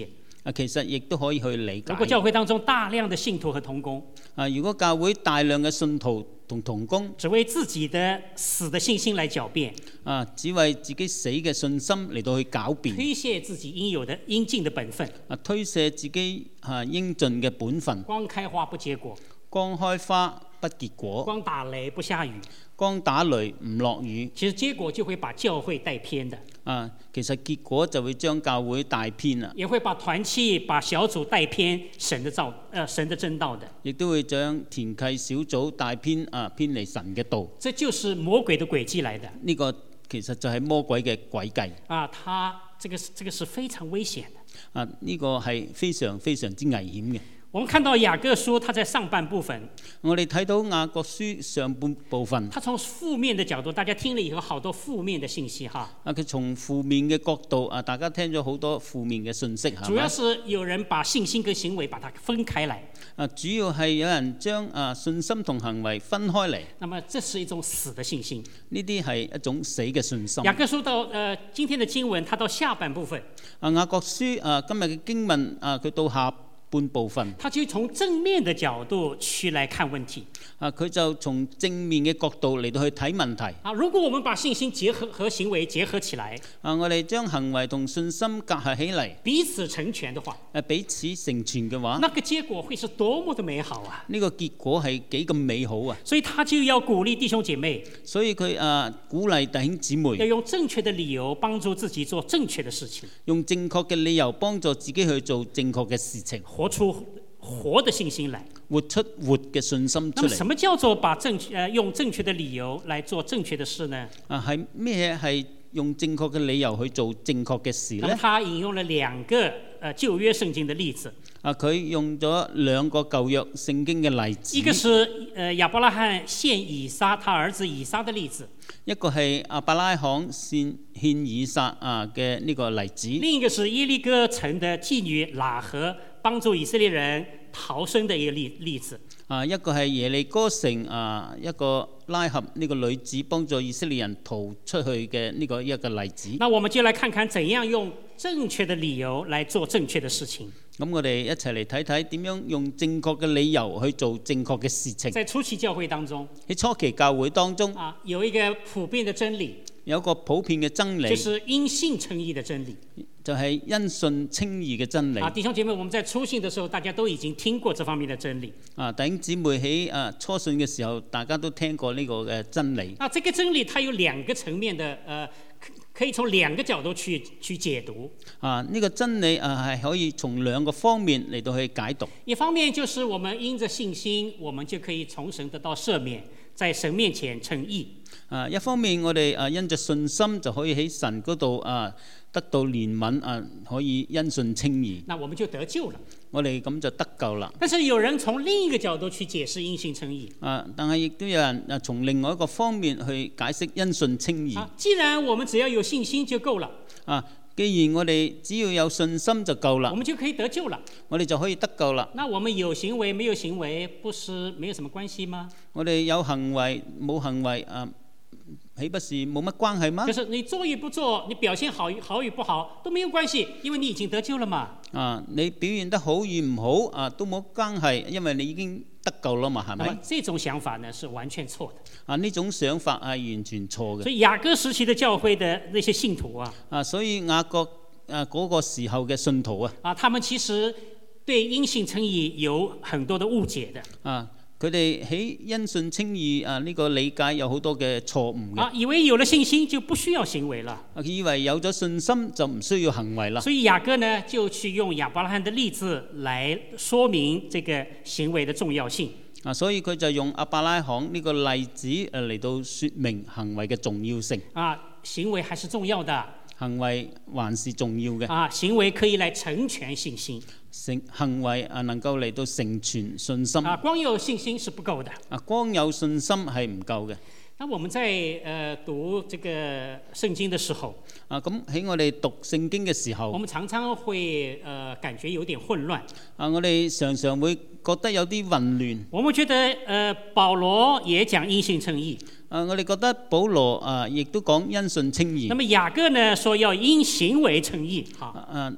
啊，其實亦都可以去理解。 如果教會當中大量的信徒和同工， 啊，如果教會大量嘅信徒同同工， 只為自己的死的信心來狡辯， 啊，只為自己死嘅信心嚟到去狡辯， 推卸自己應有的應盡的本分， 啊，推卸自己啊應盡嘅本分， 光開花不結果， 光開花不結果， 光打雷不下雨， 光打雷唔落雨， 其實結果就會把教會帶偏的。 啊，其實結果就會將教會帶偏啦， 也會把團契、把小組帶偏神的造，呃，神的真道的， 亦都會將團契小組帶偏啊偏離神嘅道。 這就是魔鬼的詭計來的。 呢個其實就係魔鬼嘅詭計。 啊，他這個這個是非常危險的。 啊，呢個係非常非常之危險嘅。 我們看到雅各書，它在上半部分， 我哋睇到雅各書上半部分， 它從負面的角度，大家聽了以後好多負面的信息哈。 啊，佢從負面嘅角度啊，大家聽咗好多負面嘅信息， 主要是有人把信心跟行為把它分開來。 啊，主要係有人將啊信心同行為分開嚟。 那麼這是一種死的信心。 呢啲係一種死嘅信心。 雅各書到呃今天的經文，它到下半部分。 啊，雅各書啊今日嘅經文啊，佢到下半部分， 他就從正面的角度去來看問題。 啊，佢就從正面嘅角度嚟到去睇問題。 啊，如果我們把信心結合和行為結合起來， 啊，我哋將行為同信心結合起嚟， 彼此成全的話， 誒彼此成全嘅話， 那個結果會是多麼的美好啊！ 呢個結果係幾咁美好啊！ 所以他就要鼓勵弟兄姐妹， 所以佢啊鼓勵弟兄姊妹要用正確的理由幫助自己做正確的事情， 用正確嘅理由幫助自己去做正確嘅事情， 活出活的信心來， 活出活嘅信心出嚟。 那麼什麼叫做把正確、呃、用正確的理由來做正確的事呢？ 啊，係咩係用正確嘅理由去做正確嘅事呢？ 那麼他引用了兩個呃舊約聖經的例子。 啊，佢用咗兩個舊約聖經嘅例子。 一個是呃亞伯拉罕獻以撒他兒子以撒的例子。 一個係亞伯拉罕獻獻以撒啊嘅呢個例子。 另一個是耶利哥城的妓女喇合幫助以色列人逃生的一個例例子。 啊，一個係耶利哥城啊，一個拉合呢個女子幫助以色列人逃出去嘅呢個一個例子。 那我們就來看看怎樣用正確的理由來做正確的事情。 咁我哋一齊嚟睇睇點樣用正確嘅理由去做正確嘅事情。 在初期教會當中， 喺初期教會當中啊，有一個普遍的真理， 有一個普遍嘅真理， 就是因信稱義的真理， 就係因信稱義嘅真理。 啊，弟兄姐妹，我們在初信的時候，大家都已經聽過這方面的真理。 啊，弟兄姊妹喺啊初信嘅時候，大家都聽過呢個嘅真理。 啊，這個真理它有兩個層面的，呃。可以從兩個角度去去解讀。啊， 呢個真理啊係可以從兩個方面嚟到去解讀。 一方面就是我們因着信心，我們就可以從神得到赦免，在神面前稱義。 啊，一方面我哋啊因着信心就可以喺神嗰度啊得到憐憫啊，可以因信稱義。 那我們就得救了。 我哋咁就得救啦。 但是有人從另一個角度去解釋因信稱義。 啊，但係亦都有人啊從另外一個方面去解釋因信稱義。 啊，既然我們只要有信心就夠了。 啊，既然我哋只要有信心就夠啦， 我們就可以得救了。 我哋就可以得救啦。 那我們有行為沒有行為，不是沒有什麼關係嗎？ 我哋有行為冇行為啊，豈不是冇乜關係嗎？ 就是你做與不做，你表現好好與不好都沒有關係，因為你已經得救了嘛。啊， 你表現得好與唔好啊，都冇關係，因為你已經得救了嘛，係咪？ 那麼這種想法呢，是完全錯的。 啊，呢種想法係完全錯嘅。 所以雅各時期的教會的那些信徒啊， 啊，所以雅各啊嗰個時候嘅信徒啊， 啊，他們其實對因信稱義有很多的誤解的。 啊。佢哋喺因信稱義啊呢個理解有好多嘅錯誤嘅。 啊，以為有了信心就不需要行為了。 啊，以為有咗信心就唔需要行為啦。所以雅各呢就去用亞伯拉罕的例子來說明這個行為的重要性。 啊，所以佢就用亞伯拉罕呢個例子誒嚟到説明行為嘅重要性。 啊，行為還是重要的。 行為還是重要嘅。 啊，行為可以來成全信心。 成行為啊，能夠嚟到成全信心。 啊，光有信心是不夠的。 啊，光有信心係唔夠嘅。 那我們在呃讀這個聖經的時候， 啊，咁喺我哋讀聖經嘅時候， 我們常常會呃感覺有點混亂。 啊，我哋常常會覺得有啲混亂。 我們覺得呃保羅也講因信稱義。 啊，我哋覺得保羅啊，亦都講因信稱義。 那麼雅各呢，說要因行為稱義。好。 啊。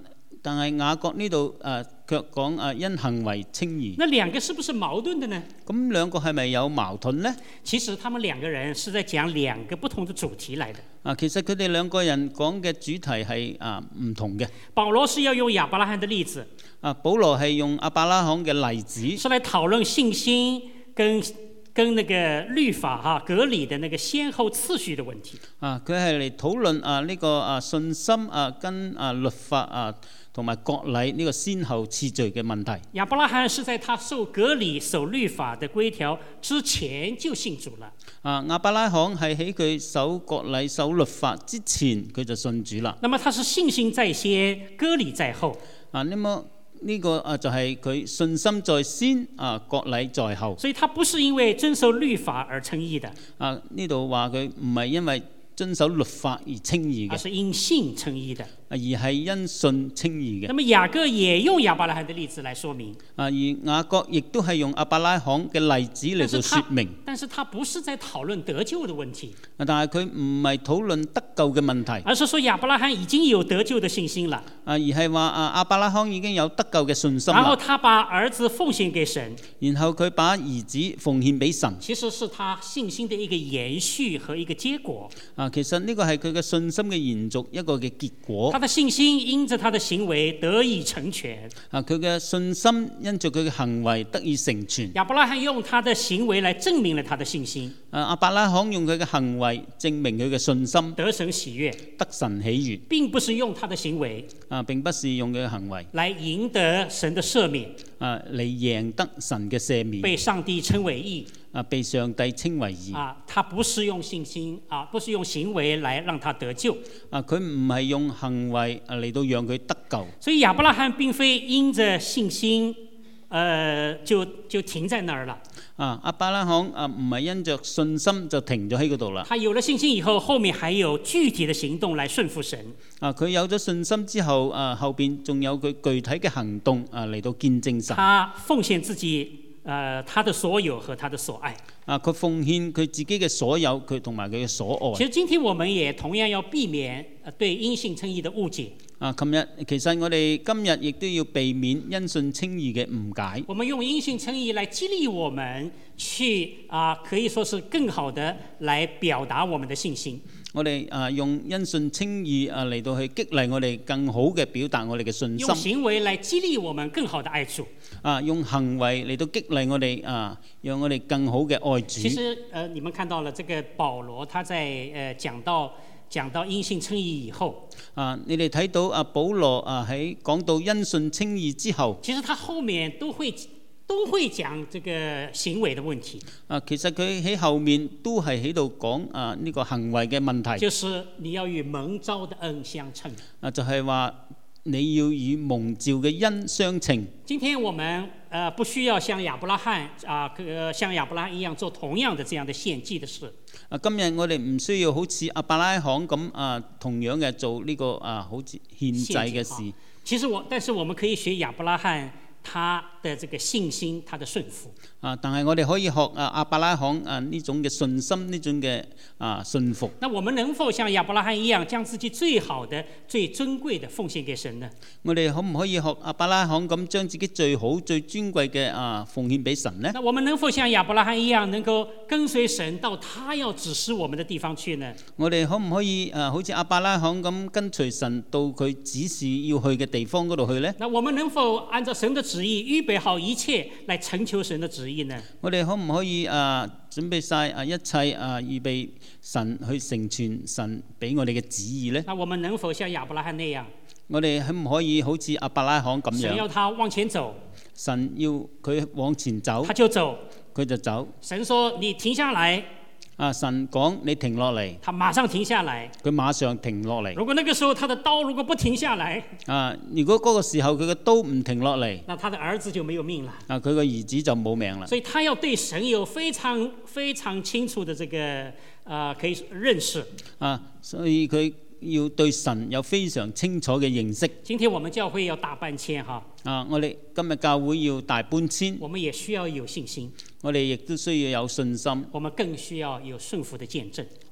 但係雅各呢度誒卻講誒因行為稱義。 那兩個是不是矛盾的呢？ 咁兩個係咪有矛盾呢？ 其實他們兩個人是在講兩個不同的主題來的。 啊，其實佢哋兩個人講嘅主題係啊唔同嘅。 保羅是要用亞伯拉罕的例子。 啊，保羅係用亞伯拉罕嘅例子， 是來討論信心跟跟那個律法哈割禮的那個先後次序的問題。 啊，佢係嚟討論啊呢個啊信心啊跟啊律法啊同埋割禮呢個先後次序嘅問題。 亞伯拉罕是在他受割禮守律法的規條之前就信主了。 啊，亞伯拉罕係喺佢守割禮守律法之前佢就信主啦。 那麼他是信心在先，割禮在後。 啊，那麼呢個啊就係佢信心在先，啊割禮在後。 所以他不是因為遵守律法而稱義的。 啊，呢度話佢唔係因為遵守律法而稱義嘅， 而是因信稱義的。 而係因信稱義嘅。 那麼雅各也用亞伯拉罕的例子來說明。 啊，而雅各亦都係用亞伯拉罕嘅例子嚟到説明。 但是他不是在討論得救的問題。 啊，但係佢唔係討論得救嘅問題， 而是說亞伯拉罕已經有得救的信心了。 啊，而係話啊，亞伯拉罕已經有得救嘅信心啦。 然後他把兒子奉獻給神。 然後佢把兒子奉獻俾神。 其實是他信心的一個延續和一個結果。 啊，其實呢個係佢嘅信心嘅延續，一個嘅結果。 他的信心因着他的行為得以成全。 啊，佢嘅信心因着佢嘅行為得以成全。 亞伯拉罕用他的行為來證明了他的信心。 啊，亞伯拉罕用佢嘅行為證明佢嘅信心， 得神喜悅， 得神喜悅， 並不是用他的行為。 啊，並不是用佢嘅行為來贏得神的赦免。 啊，嚟贏得神嘅赦免。 被上帝稱為義。 啊，被上帝稱為義。 啊，他不是用信心啊，不是用行為來讓他得救。 啊，佢唔係用行為啊嚟到讓佢得救。 所以亞伯拉罕並非因着信心，呃，就就停在那兒了。 啊，亞伯拉罕啊，唔係因着信心就停咗喺嗰度啦。 他有了信心以後，後面還有具體的行動來順服神。 啊，佢有咗信心之後，啊後邊仲有佢具體嘅行動啊嚟到見證神。 他奉獻自己。呃，他的所有和他的所愛。 啊，佢奉獻佢自己嘅所有，佢同埋佢嘅所愛。 其實今天我們也同樣要避免對因信稱義的誤解。 啊，琴日其實我哋今日亦都要避免因信稱義嘅誤解。 我們用因信稱義來激勵我們去啊，可以說是更好的來表達我們的信心。 我哋啊用因信稱義啊嚟到去激勵我哋更好嘅表達我哋嘅信心。 用行為來激勵我們更好的愛主。 啊，用行為嚟到激勵我哋啊，讓我哋更好嘅愛主。 其實，呃，你們看到了這個保羅，他在呃講到講到因信稱義以後， 啊，你哋睇到啊保羅啊喺講到因信稱義之後， 其實他後面都會都會講這個行為的問題。 啊，其實佢喺後面都係喺度講啊呢個行為嘅問題。 就是你要與蒙召的恩相稱。 啊，就係話你要與蒙召嘅恩相稱。 今天我們呃不需要像亞伯拉罕啊，呃像亞伯拉罕一樣做同樣的這樣的獻祭的事。 啊，今日我哋唔需要好似亞伯拉罕咁啊，同樣嘅做呢個啊，好似獻祭嘅事。 其實我，但是我們可以學亞伯拉罕他的這個信心，他的順服。 啊，但係我哋可以學啊亞伯拉罕啊呢種嘅信心，呢種嘅啊信服。 那我們能否像亞伯拉罕一樣，將自己最好的、最尊貴的奉獻給神呢？ 我哋可唔可以學亞伯拉罕咁，將自己最好、最尊貴嘅啊奉獻俾神呢？ 那我們能否像亞伯拉罕一樣，能夠跟隨神到他要指示我們的地方去呢？ 我哋可唔可以啊，好似亞伯拉罕咁跟隨神到佢指示要去嘅地方嗰度去呢？ 那我們能否按照神的旨意預備好一切來成就神的旨意呢？ 我哋可唔可以啊準備晒啊一切啊預備神去成全神俾我哋嘅旨意呢？ 那我們能否像亞伯拉罕那樣？ 我哋可唔可以好似亞伯拉罕咁樣？ 神要他往前走， 神要佢往前走， 他就走， 佢就走。 神說你停下來。 啊！神講你停落嚟， 他馬上停下來。 佢馬上停落嚟。 如果那個時候他的刀如果不停下來， 啊！如果嗰個時候佢嘅刀唔停落嚟， 那他的兒子就沒有命了。 啊！佢個兒子就冇命啦。 所以他要對神有非常非常清楚的這個啊、呃，可以認識。 啊！所以佢要對神有非常清楚嘅認識。 今天我們教會要大搬遷哈。 啊！我哋今日教會要大搬遷， 我們也需要有信心。 我哋亦都需要有信心。 我們更需要有順服的見證。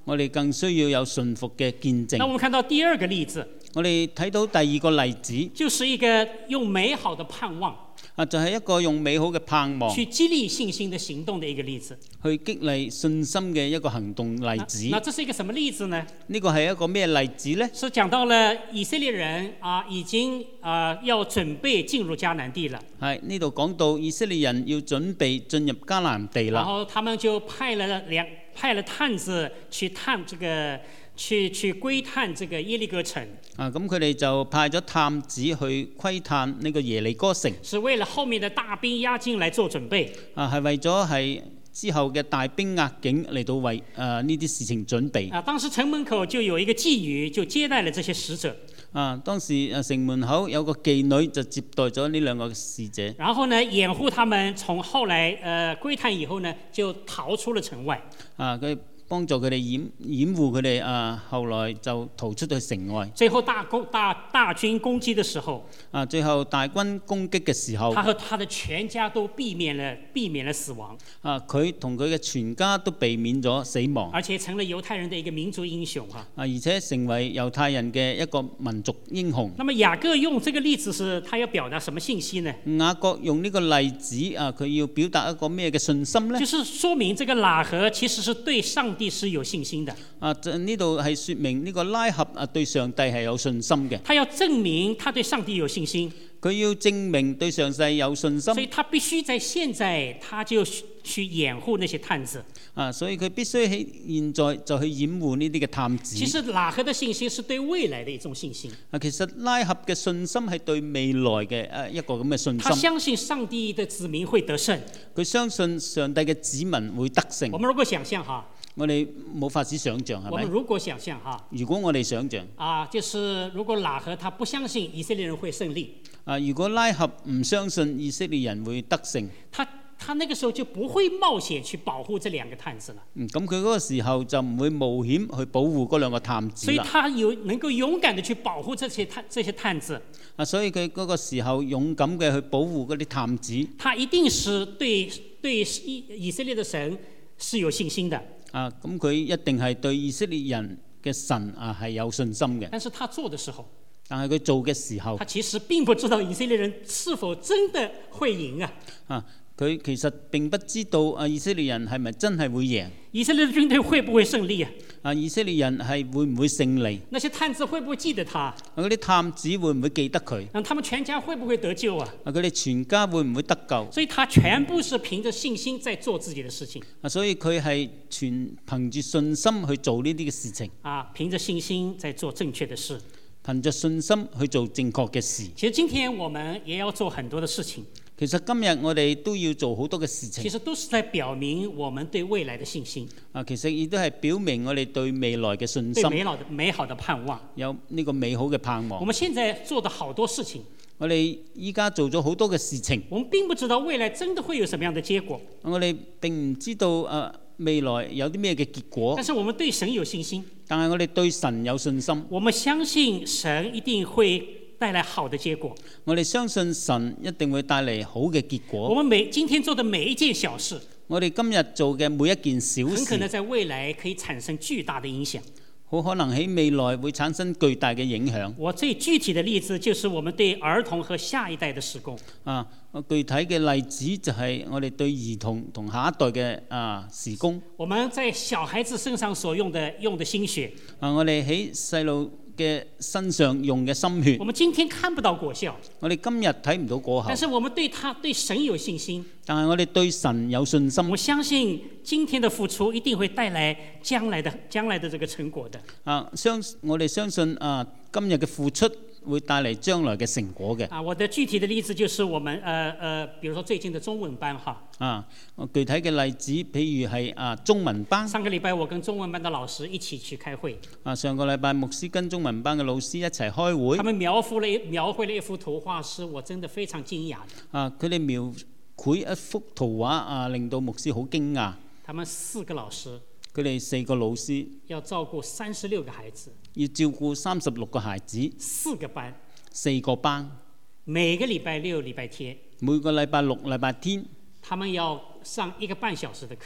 我哋更需要有順服嘅見證。 那我們看到第二個例子， 我哋睇到第二個例子， 就是一個用美好的盼望啊，就係、是、一個用美好嘅盼望去激勵信心的行動的一個例子， 去激勵信心嘅一個行動例子。 那，那這是一個什麼例子呢？ 呢個係一個咩例子呢？ 是講到了以色列人啊，已經啊要準備進入迦南地了。 係呢度講到以色列人要準備進入迦南地啦。 然後他們就派了兩派了探子去探這個。去去窺探這個耶利哥城啊，咁佢哋就派咗探子去窺探呢個耶利哥城， 是為了後面的大兵壓境來做準備。 啊，係為咗係之後嘅大兵壓境嚟到為誒呢啲事情準備。 啊，當時城門口就有一個妓女就接待了這些使者。 啊，當時誒城門口有個妓女就接待咗呢兩個使者。 然後呢，掩護他們從後來誒窺探以後呢，就逃出了城外。 啊，佢幫助佢哋掩掩護佢哋啊，後來就逃出去城外。 最後大攻大大軍攻擊的時候， 啊，最後大軍攻擊嘅時候， 他和他的全家都避免了避免了死亡。 啊，佢同佢嘅全家都避免咗死亡， 而且成了猶太人的一個民族英雄哈。 啊，而且成為猶太人嘅一個民族英雄。 那麼雅各用這個例子是，他要表達什麼信息呢？ 雅各用呢個例子啊，佢要表達一個咩嘅信心呢？ 就是說明這個喇合其實是對上帝是有信心的。 啊，呢度係說明呢個拉合啊對上帝係有信心嘅。 他要證明他對上帝有信心。 佢要證明對上帝有信心。 所以他必須在現在他就去掩護那些探子。 啊，所以佢必須喺現在就去掩護呢啲嘅探子。 其實喇合的信心是對未來的一種信心。 啊，其實拉合嘅信心係對未來嘅誒一個咁嘅信心。 他相信上帝的子民會得勝。 佢相信上帝嘅子民會得勝。 我們如果想象哈。 我哋冇法子想像係咪？ 我們如果想象哈， 如果我哋想像啊，就是如果喇合他不相信以色列人會勝利， 啊，如果拉合唔相信以色列人會得勝， 他他那個時候就不會冒險去保護這兩個探子了。 嗯，咁佢嗰個時候就唔會冒險去保護嗰兩個探子啦。 所以他有能夠勇敢地去保護這些探這些探子。 啊，所以佢嗰個時候勇敢嘅去保護嗰啲探子。 他一定是對對以以色列的神是有信心的。 啊，咁佢一定係對以色列人嘅神啊係有信心嘅。 但是他做的時候， 但係佢做嘅時候， 他其實並不知道以色列人是否真的會贏啊。 啊，佢其實並不知道啊以色列人係咪真係會贏。 以色列的軍隊會不會勝利啊？ 啊，以色列人係會唔會勝利？ 那些探子會不會記得他？啊， 嗰啲探子會唔會記得佢？ 啊，他們全家會不會得救啊？ 啊，佢哋全家會唔會得救？ 所以他全部是憑着信心在做自己的事情。 啊，所以佢係全憑住信心去做呢啲嘅事情。 啊，憑着信心在做正確的事。 憑着信心去做正確嘅事。 其實今天我們也要做很多的事情。 其實今日我哋都要做好多嘅事情。 其實都是在表明我們對未來的信心。 啊，其實亦都係表明我哋對未來嘅信心。 對美好的美好的盼望。 有呢個美好嘅盼望。 我們現在做的好多事情。 我哋依家做咗好多嘅事情。 我們並不知道未來真的會有什麼樣的結果。 我哋並唔知道誒未來有啲咩嘅結果。 但是我們對神有信心。 但係我哋對神有信心。 我們相信神一定會帶來好的結果。 我哋相信神一定會帶嚟好嘅結果。 我們每今天做的每一件小事， 我哋今日做嘅每一件小事， 很可能在未來可以產生巨大的影響。 好可能喺未來會產生巨大嘅影響。 我最具體的例子就是我們對兒童和下一代的事工。 啊，具體嘅例子就係我哋對兒童同下一代嘅啊事工。 我們在小孩子身上所用的用的心血。 啊，我哋喺細路嘅身上用嘅心血， 我們今天看不到果效。 我哋今日睇唔到果效。 但是我們對他對神有信心。 但係我哋對神有信心。 我相信今天的付出一定會帶來將來的將來的這個成果的。 啊，相我哋相信啊，今日嘅付出會帶嚟將來嘅成果嘅。 啊，我的具體的例子就是我們，呃呃，比如說最近的中文班哈。 啊，具體嘅例子，譬如係啊中文班。 上個禮拜我跟中文班的老師一起去開會。 啊，上個禮拜牧師跟中文班嘅老師一齊開會。 他們描繪了描繪了一幅圖畫，使我真的非常驚訝。 啊，佢哋描繪一幅圖畫啊，令到牧師好驚訝。 他們四個老師。 佢哋四個老師要照顧三十六個孩子。 要照顧三十六個孩子。 四個班。 四個班。 每個禮拜六、禮拜天。 每個禮拜六、禮拜天。 他們要上一個半小時的課。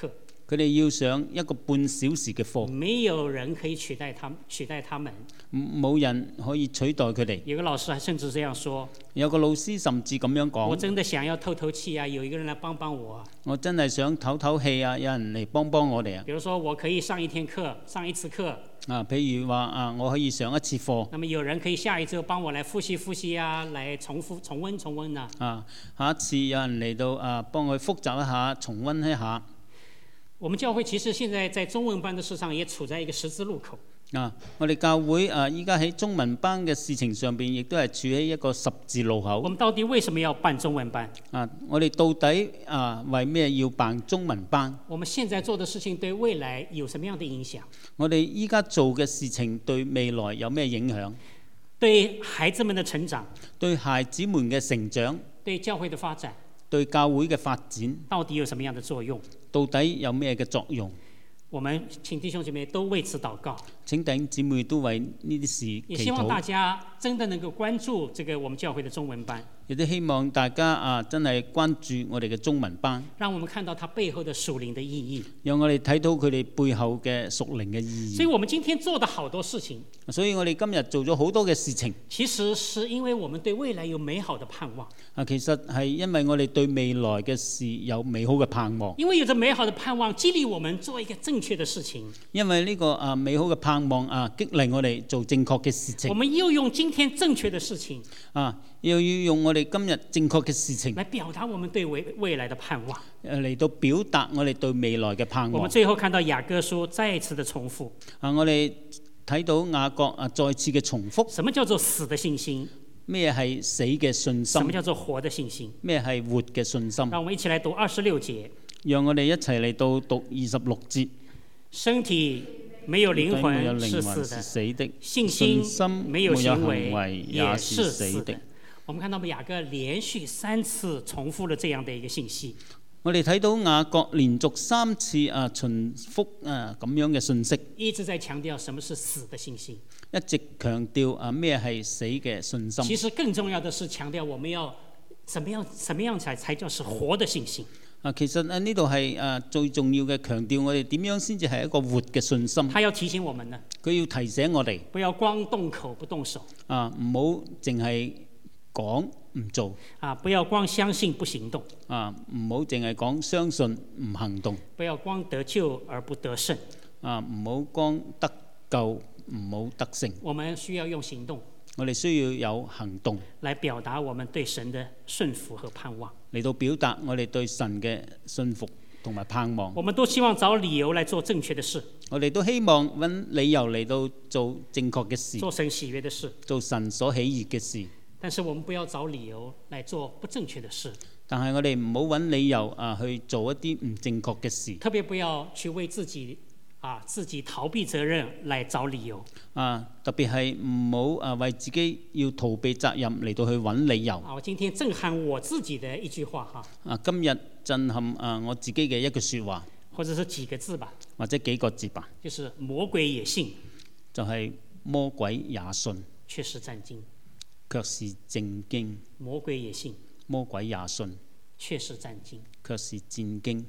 佢哋要上一個半小時嘅課。 沒有人可以取代他們，取代他們。 冇人可以取代佢哋。 有個老師甚至這樣說。 有個老師甚至咁樣講。 我真的想要透透氣啊！有一個人來幫幫我。 我真係想唞唞氣啊！有人嚟幫幫我哋啊！ 比如說，我可以上一天課，上一次課。 啊，譬如話啊，我可以上一次課。 那麼有人可以下一周幫我來複習複習啊，來重複重溫重溫啊。 啊，下一次有人嚟到啊，幫佢複習一下，重溫一下。 我們教會其實現在在中文班的事上也處在一個十字路口。 啊，我哋教會啊，依家喺中文班嘅事情上邊，亦都係處喺一個十字路口。 我們到底為什麼要辦中文班？ 啊，我哋到底啊，為咩要辦中文班？ 我們現在做的事情對未來有什麼樣的影響？ 我哋依家做嘅事情對未來有咩影響？ 對孩子們的成長， 對孩子們嘅成長， 對教會的發展， 對教會嘅發展， 到底有什麼樣的作用？ 到底有咩嘅作用？ 我們請弟兄姐妹都為此禱告。 請弟兄姊妹都為呢啲事祈禱。 也希望大家真的能夠關注這個我們教會的中文班。 亦都希望大家啊，真係關注我哋嘅中文班。 讓我們看到它背後的屬靈的意義。 讓我哋睇到佢哋背後嘅屬靈嘅意義。 所以我們今天做的好多事情。 所以我哋今日做咗好多嘅事情。 其實是因為我們對未來有美好的盼望。 啊，其實係因為我哋對未來嘅事有美好嘅盼望。 因為有着美好的盼望，激勵我們做一個正確的事情。 因為呢個啊美好嘅盼望啊，激勵我哋做正確嘅事情。 我們又用今天正確的事情。 啊，又要用我哋今日正確嘅事情來表達我們對未未來的盼望。 誒，嚟到表達我哋對未來嘅盼望。 我們最後看到雅各書再一次的重複。 啊，我哋睇到雅各啊再次嘅重複。 什麼叫做死的信心？ 咩係死嘅信心？ 什麼叫做活的信心？ 咩係活嘅信心？ 讓我們一起來讀二十六節。 讓我哋一齊嚟到讀二十六節。 身體沒有靈魂是死的，信心沒有行為也是死的。我們看到雅各連續三次重複了這樣的一個信息。 我哋睇到雅各連續三次啊重複啊咁樣嘅信息， 一直在強調什麼是死的信心， 一直強調啊咩係死嘅信心。 其實更重要的是強調我們要怎麼樣，怎麼樣才才叫是活的信心。 啊，其實啊呢度係啊最重要嘅強調，我哋點樣先至係一個活嘅信心。 他要提醒我們呢， 佢要提醒我哋， 不要光動口不動手。 啊，唔好淨係講唔做。 啊，不要光相信不行動。 啊，唔好淨係講相信唔行動。 不要光得救而不得勝。 啊，唔好光得救唔好得勝。 我們需要用行動。 我哋需要有行動， 來表達我們對神的順服和盼望。 嚟到表達我哋對神嘅信服同埋盼望。 我們都希望找理由來做正確的事。 我哋都希望揾理由嚟到做正確嘅事， 做神喜悅的事， 做神所喜悅嘅事。 但是我們不要找理由來做不正確的事。 但係我哋唔好揾理由啊去做一啲唔正確嘅事。 特別不要去為自己啊自己逃避責任來找理由。啊， 特別係唔好啊為自己要逃避責任嚟到去揾理由。 啊，我今天震撼我自己的一句話哈。 啊，今日震撼啊我自己嘅一句説話， 或者是幾個字吧。 或者幾個字吧。 就是魔鬼也信， 就係魔鬼也信， 卻是戰驚。 卻是正經。 魔鬼也信， 魔鬼也信， 卻是戰驚。卻是戰驚。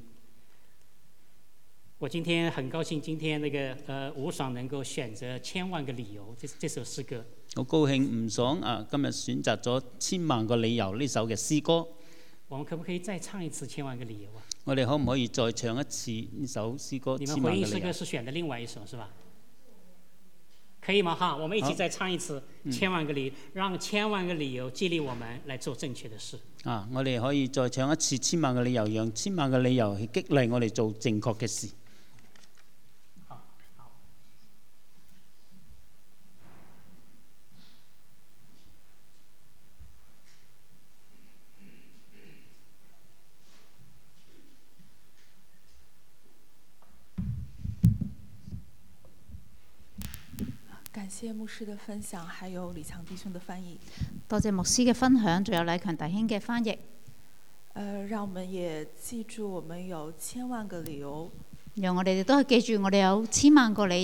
我今天很高興，今天那個呃吳爽能夠選擇千萬個理由這這首詩歌。 好高興吳爽啊，今日選擇咗千萬個理由呢首嘅詩歌。 我們可不可以再唱一次千萬個理由啊？ 我哋可唔可以再唱一次呢首詩歌？ 你們回應詩歌是選的另外一首是吧？可以嗎？哈，我們一起再唱一次千萬個理由，嗯、讓千萬個理由激勵我們來做正確的事。 啊，我哋可以再唱一次千萬個理由，讓千萬個理由去激勵我哋做正確嘅事。 感謝牧師的分享，還有李強弟兄的翻譯。 多謝牧師嘅分享，仲有禮強弟兄嘅翻譯。 呃，讓我們也記住，我們有千萬個理由。 讓我哋都係記住，我哋有千萬個理由。